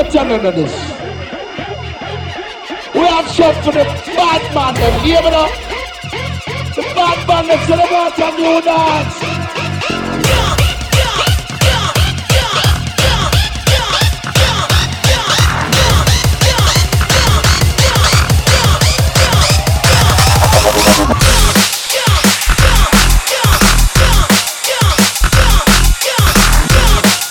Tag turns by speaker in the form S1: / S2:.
S1: channel of this. We have shot for the bad man, them. Hear me now? The bad man, let's celebrate a new dance.